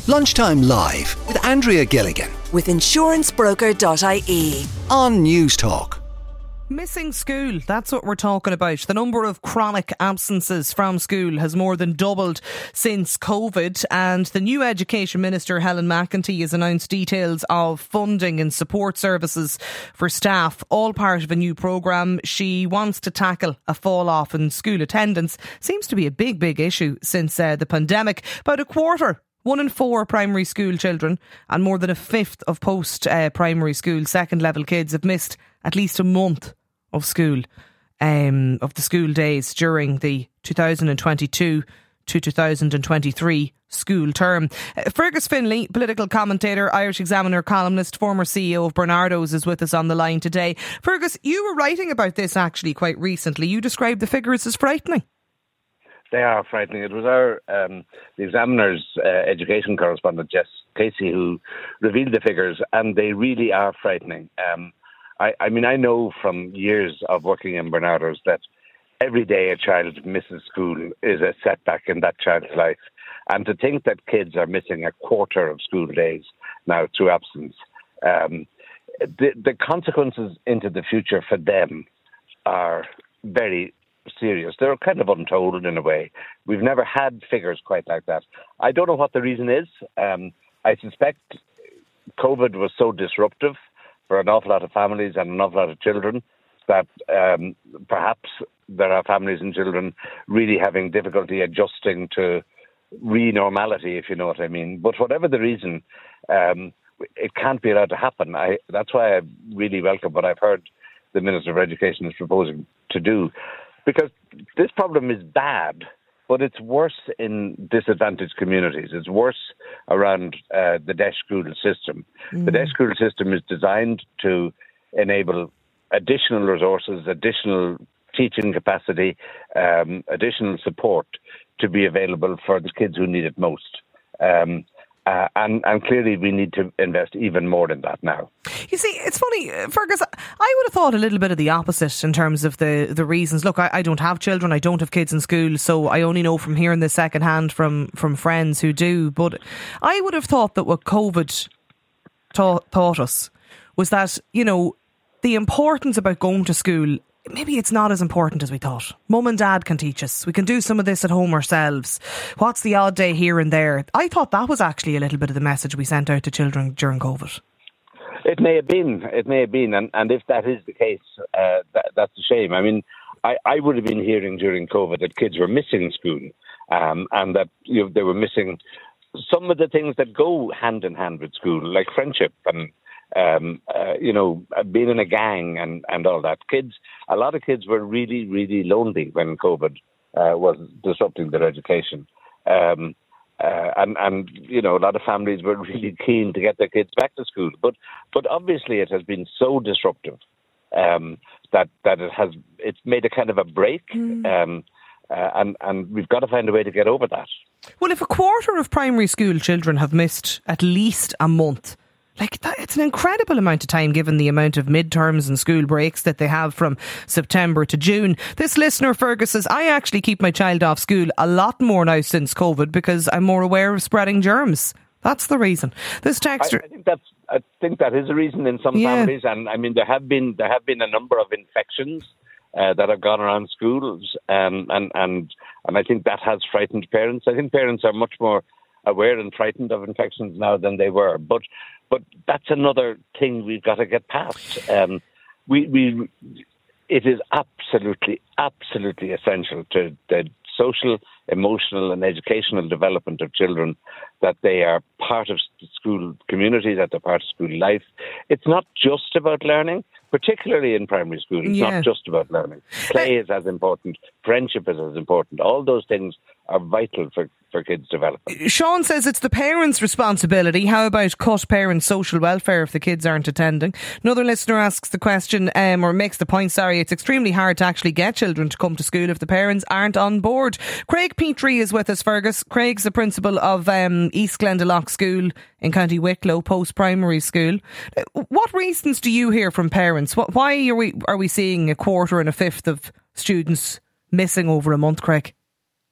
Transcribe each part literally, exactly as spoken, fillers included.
Lunchtime Live with Andrea Gilligan with insurance broker dot I E on News Talk. Missing school, that's what we're talking about. The number of chronic absences from school has more than doubled since COVID, and the new Education Minister, Helen McEntee, has announced details of funding and support services for staff, all part of a new programme. She wants to tackle a fall off in school attendance. Seems to be a big, big issue since uh, the pandemic. About a quarter One in four primary school children and more than a fifth of post-primary uh, school second level kids have missed at least a month of school, um, of the school days during the two thousand twenty-two to two thousand twenty-three school term. Uh, Fergus Finlay, political commentator, Irish Examiner columnist, former C E O of Bernardo's, is with us on the line today. Fergus, you were writing about this actually quite recently. You described the figures as frightening. They are frightening. It was our um, the Examiner's uh, education correspondent, Jess Casey, who revealed the figures, and they really are frightening. Um, I, I mean, I know from years of working in Bernardo's that every day a child misses school is a setback in that child's life. And to think that kids are missing a quarter of school days now through absence, um, the, the consequences into the future for them are very serious. They're kind of untold in a way. We've never had figures quite like that. I don't know what the reason is. Um, I suspect COVID was so disruptive for an awful lot of families and an awful lot of children that um, perhaps there are families and children really having difficulty adjusting to re-normality, if you know what I mean. But whatever the reason, um, it can't be allowed to happen. I, that's why I really welcome what I've heard the Minister of Education is proposing to do. Because this problem is bad, but it's worse in disadvantaged communities. It's worse around uh, the DEIS school system. Mm. The DEIS school system is designed to enable additional resources, additional teaching capacity, um, additional support to be available for the kids who need it most. Um, Uh, and, and clearly we need to invest even more in that now. You see, it's funny, Fergus, I would have thought a little bit of the opposite in terms of the, the reasons. Look, I, I don't have children, I don't have kids in school, so I only know from hearing this second hand from, from friends who do. But I would have thought that what COVID taught, taught us was that, you know, the importance about going to school, maybe it's not as important as we thought. Mum and dad can teach us. We can do some of this at home ourselves. What's the odd day here and there? I thought that was actually a little bit of the message we sent out to children during COVID. It may have been. It may have been. And, and if that is the case, uh, that, that's a shame. I mean, I, I would have been hearing during COVID that kids were missing school um, and that you know, they were missing some of the things that go hand in hand with school, like friendship and Um, uh, you know, being in a gang and, and all that. Kids, a lot of kids were really, really lonely when COVID uh, was disrupting their education. Um, uh, and, and, you know, a lot of families were really keen to get their kids back to school. But but obviously it has been so disruptive um, that, that it has, it's made a kind of a break. Mm. Um, uh, and, and we've got to find a way to get over that. Well, if a quarter of primary school children have missed at least a month, Like, that, it's an incredible amount of time given the amount of midterms and school breaks that they have from September to June. This listener, Fergus, says, I actually keep my child off school a lot more now since COVID because I'm more aware of spreading germs. That's the reason. This texter... I, I think that's. I think that is a reason in some yeah. families, and I mean there have been there have been a number of infections uh, that have gone around schools, um, and and and I think that has frightened parents. I think parents are much more aware and frightened of infections now than they were, but. But that's another thing we've got to get past. Um, we, we, it is absolutely, absolutely essential to the social, emotional and educational development of children that they are part of school community, that they're part of school life. It's not just about learning, particularly in primary school. It's yeah. not just about learning. Play is as important. Friendship is as important. All those things are vital for, for kids' development. Sean says it's the parents' responsibility. How about cut parents' social welfare if the kids aren't attending? Another listener asks the question, um, or makes the point, sorry, it's extremely hard to actually get children to come to school if the parents aren't on board. Craig Petrie is with us, Fergus. Craig's the principal of um, East Glendalough School in County Wicklow, post-primary school. What reasons do you hear from parents? Why are we, are we seeing a quarter and a fifth of students missing over a month, Craig?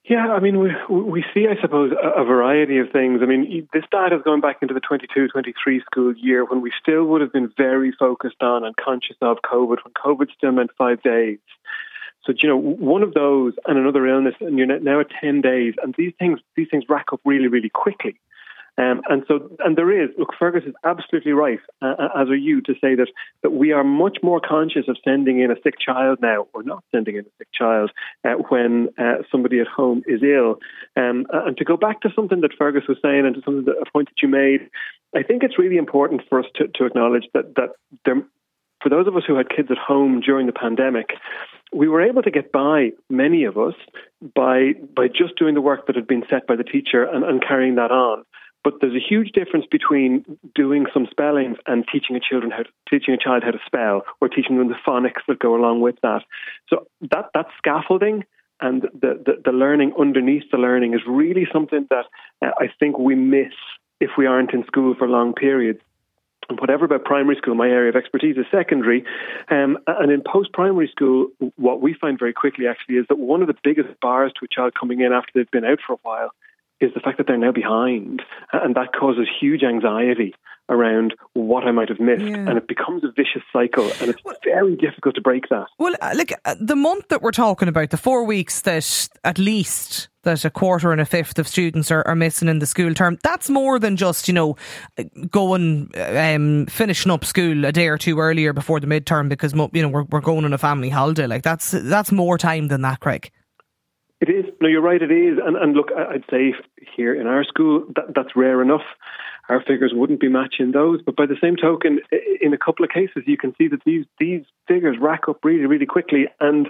Yeah, I mean, we we see, I suppose, a, a variety of things. I mean, this data is going back into the twenty-two twenty-three school year when we still would have been very focused on and conscious of COVID, when COVID still meant five days. So, you know, one of those and another illness, and you're now at ten days, and these things these things rack up really, really quickly. Um, and so, and there is, look, Fergus is absolutely right, uh, as are you, to say that, that we are much more conscious of sending in a sick child now, or not sending in a sick child, uh, when uh, somebody at home is ill. Um, and to go back to something that Fergus was saying, and to something that, a point that you made, I think it's really important for us to, to acknowledge that, that there, for those of us who had kids at home during the pandemic, we were able to get by, many of us, by by just doing the work that had been set by the teacher and, and carrying that on. But there's a huge difference between doing some spellings and teaching a children how to, teaching a child how to spell, or teaching them the phonics that go along with that. So that that scaffolding and the, the, the learning underneath the learning is really something that uh, I think we miss if we aren't in school for long periods. And whatever about primary school, my area of expertise is secondary. Um, and in post-primary school, what we find very quickly actually is that one of the biggest bars to a child coming in after they've been out for a while is the fact that they're now behind. And that causes huge anxiety around what I might have missed. Yeah. And it becomes a vicious cycle. And it's well, very difficult to break that. Well, like the month that we're talking about, the four weeks that at least that a quarter and a fifth of students are, are missing in the school term, that's more than just, you know, going, um, finishing up school a day or two earlier before the midterm because, you know, we're, we're going on a family holiday. Like that's, that's more time than that, Craig. It is. No, you're right, it is. And, and look, I'd say here in our school, that, that's rare enough. Our figures wouldn't be matching those. But by the same token, in a couple of cases, you can see that these these figures rack up really, really quickly. And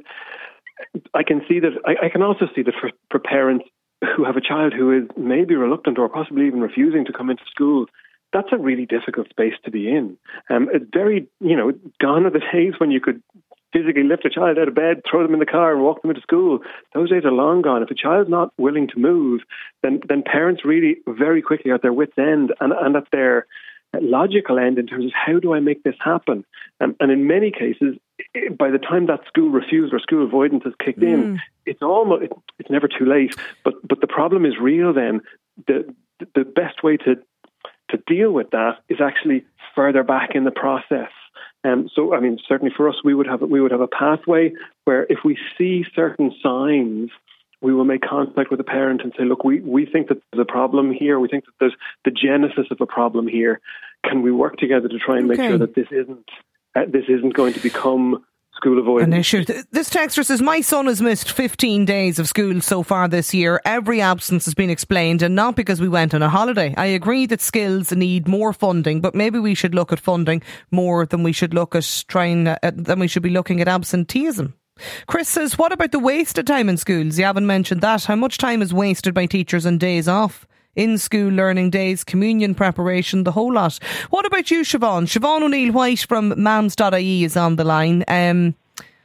I can see that, I, I can also see that for, for parents who have a child who is maybe reluctant or possibly even refusing to come into school, that's a really difficult space to be in. Um, it's very, you know, gone are the days when you could physically lift a child out of bed, throw them in the car and walk them into school. Those days are long gone. If a child's not willing to move, then then parents really very quickly are at their wit's end and, and at their logical end in terms of how do I make this happen? Um, and in many cases, by the time that school refusal or school avoidance has kicked mm. in, it's almost it, it's never too late. But but the problem is real then. The the best way to to deal with that is actually further back in the process. Um, so, I mean, certainly for us, we would have we would have a pathway where if we see certain signs, we will make contact with the parent and say, look, we, we think that there's a problem here. We think that there's the genesis of a problem here. Can we work together to try and make okay. sure that this isn't uh, this isn't going to become school avoidance? An issue. This texter says, my son has missed fifteen days of school so far this year. Every absence has been explained and not because we went on a holiday. I agree that skills need more funding, but maybe we should look at funding more than we should look at trying, uh, than we should be looking at absenteeism. Chris says, what about the wasted time in schools? You haven't mentioned that. How much time is wasted by teachers on days off? In school learning days, communion preparation, the whole lot. What about you, Siobhan? Siobhan O'Neill White from mams dot I E is on the line. Um,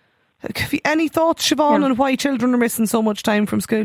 have you any thoughts, Siobhan, yeah. on why children are missing so much time from school?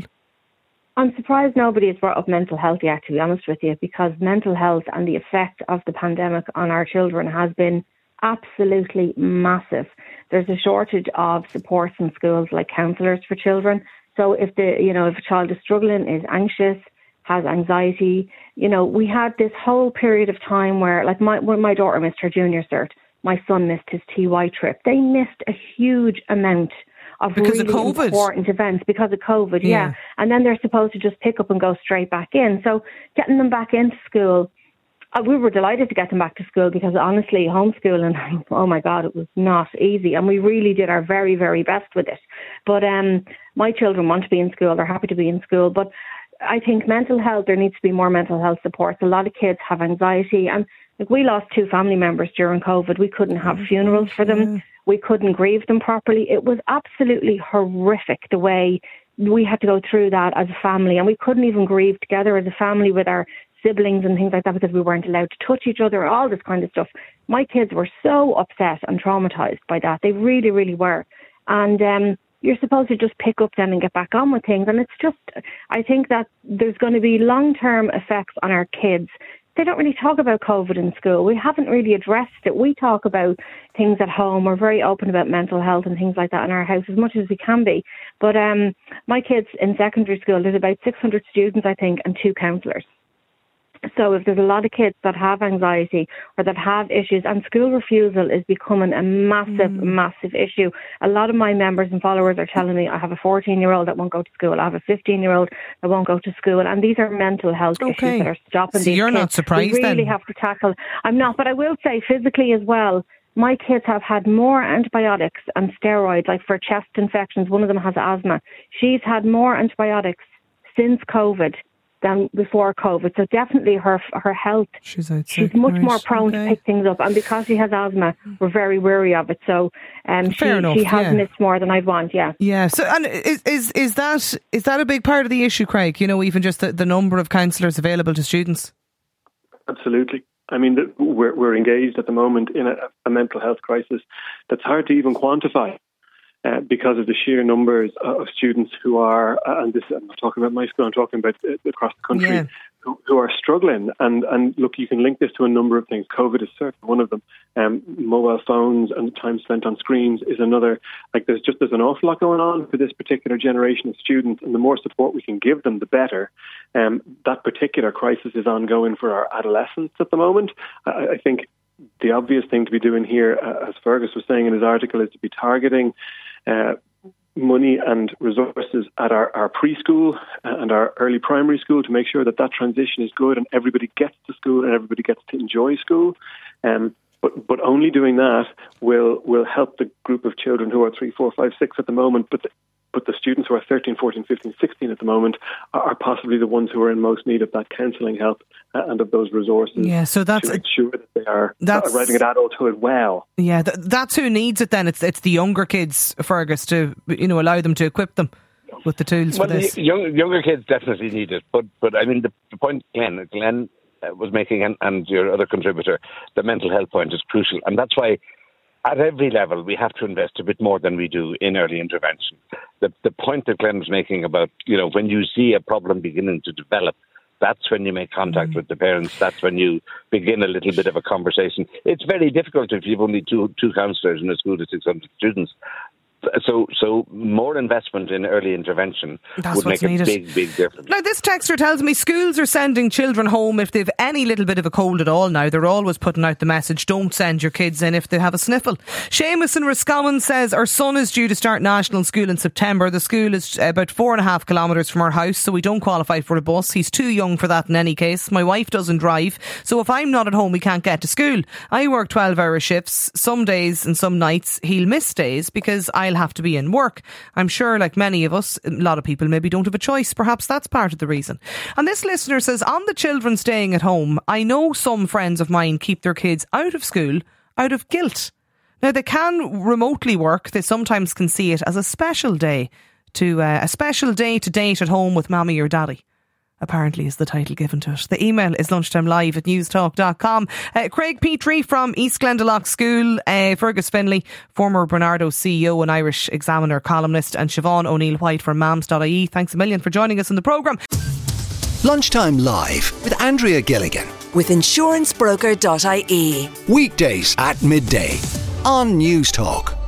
I'm surprised nobody has brought up mental health yet, to be honest with you, because mental health and the effect of the pandemic on our children has been absolutely massive. There's a shortage of supports in schools like counsellors for children. So if the you know if a child is struggling, is anxious, has anxiety, you know, we had this whole period of time where, like, my when my daughter missed her junior cert, my son missed his T Y trip. They missed a huge amount of because really of COVID. important events because of COVID, yeah. yeah. And then they're supposed to just pick up and go straight back in. So getting them back into school, uh, we were delighted to get them back to school because honestly, homeschooling, oh my God, it was not easy. And we really did our very, very best with it. But um, my children want to be in school. They're happy to be in school. But I think mental health, there needs to be more mental health supports. A lot of kids have anxiety, and like we lost two family members during COVID. We couldn't have funerals for them. We couldn't grieve them properly. It was absolutely horrific the way we had to go through that as a family, and we couldn't even grieve together as a family with our siblings and things like that because we weren't allowed to touch each other, all this kind of stuff. My kids were so upset and traumatised by that. They really, really were. And um you're supposed to just pick up then and get back on with things. And it's just, I think that there's going to be long-term effects on our kids they don't really talk about COVID in school. We haven't really addressed it. We talk about things at home. We're very open about mental health and things like that in our house as much as we can be. But um, my kids in secondary school, there's about six hundred students, I think, and two counsellors. So if there's a lot of kids that have anxiety or that have issues, and school refusal is becoming a massive, mm. massive issue. A lot of my members and followers are telling me I have a fourteen-year-old that won't go to school. I have a fifteen-year-old that won't go to school. And these are mental health okay. issues that are stopping so these you're kids. not surprised we really then? have to tackle. I'm not, but I will say physically as well, my kids have had more antibiotics and steroids, like for chest infections. One of them has asthma. She's had more antibiotics since COVID than before COVID. So definitely her her health, she's, out she's sick, much right. more prone okay. to pick things up. And because she has asthma, we're very wary of it. So um, she, enough, she has yeah. missed more than I'd want, yeah. Yeah, so and is, is is that is that a big part of the issue, Craig? You know, even just the, the number of counsellors available to students? Absolutely. I mean, we're, we're engaged at the moment in a, a mental health crisis that's hard to even quantify. Uh, because of the sheer numbers uh, of students who are, uh, and this I'm not talking about my school, I'm talking about uh, across the country, yeah. who, who are struggling. And, and look, you can link this to a number of things. COVID is certainly one of them. Um, mobile phones and the time spent on screens is another. Like there's just there's an awful lot going on for this particular generation of students, and the more support we can give them, the better. Um, that particular crisis is ongoing for our adolescents at the moment. I, I think the obvious thing to be doing here, uh, as Fergus was saying in his article, is to be targeting Uh, money and resources at our, our preschool and our early primary school to make sure that that transition is good and everybody gets to school and everybody gets to enjoy school. Um, but but only doing that will will help the group of children who are three, four, five, six at the moment. But the, but the students who are thirteen, fourteen, fifteen, sixteen at the moment are, are possibly the ones who are in most need of that counselling help and of those resources. Yeah, so that's to ensure that they are that's, arriving at adulthood well. Yeah, th- that's who needs it. Then it's it's the younger kids, Fergus, to you know allow them to equip them with the tools well, for this. The young, younger kids definitely need it, but but I mean the, the point Glenn Glenn was making, and, and your other contributor, the mental health point is crucial, and that's why at every level we have to invest a bit more than we do in early intervention. The the point that Glenn was making about you know when you see a problem beginning to develop, that's when you make contact mm. with the parents. That's when you begin a little bit of a conversation. It's very difficult if you've only two two counsellors in a school of six hundred students. So, so more investment in early intervention That's would make a needed. big, big difference. Now, this texter tells me schools are sending children home if they've any little bit of a cold at all now. They're always putting out the message, don't send your kids in if they have a sniffle. Seamus in Roscommon says, our son is due to start national school in September. The school is about four and a half kilometres from our house, so we don't qualify for a bus. He's too young for that in any case. My wife doesn't drive, so if I'm not at home, we can't get to school. I work twelve hour shifts, some days and some nights. He'll miss days because I'll have to be in work. I'm sure, like many of us, a lot of people maybe don't have a choice. Perhaps that's part of the reason. And this listener says, on the children staying at home, I know some friends of mine keep their kids out of school out of guilt. Now, they can remotely work. They sometimes can see it as a special day to uh, a special day to date at home with mommy or daddy. Apparently is the title given to it. The email is lunchtimelive at newstalk dot com. Uh, Craig Petrie from East Glendalough School, uh, Fergus Finlay, former Bernardo C E O and Irish Examiner columnist, and Siobhan O'Neill White from mams dot I E. Thanks a million for joining us in the programme. Lunchtime Live with Andrea Gilligan. With insurance broker dot I E. Weekdays at midday on Newstalk.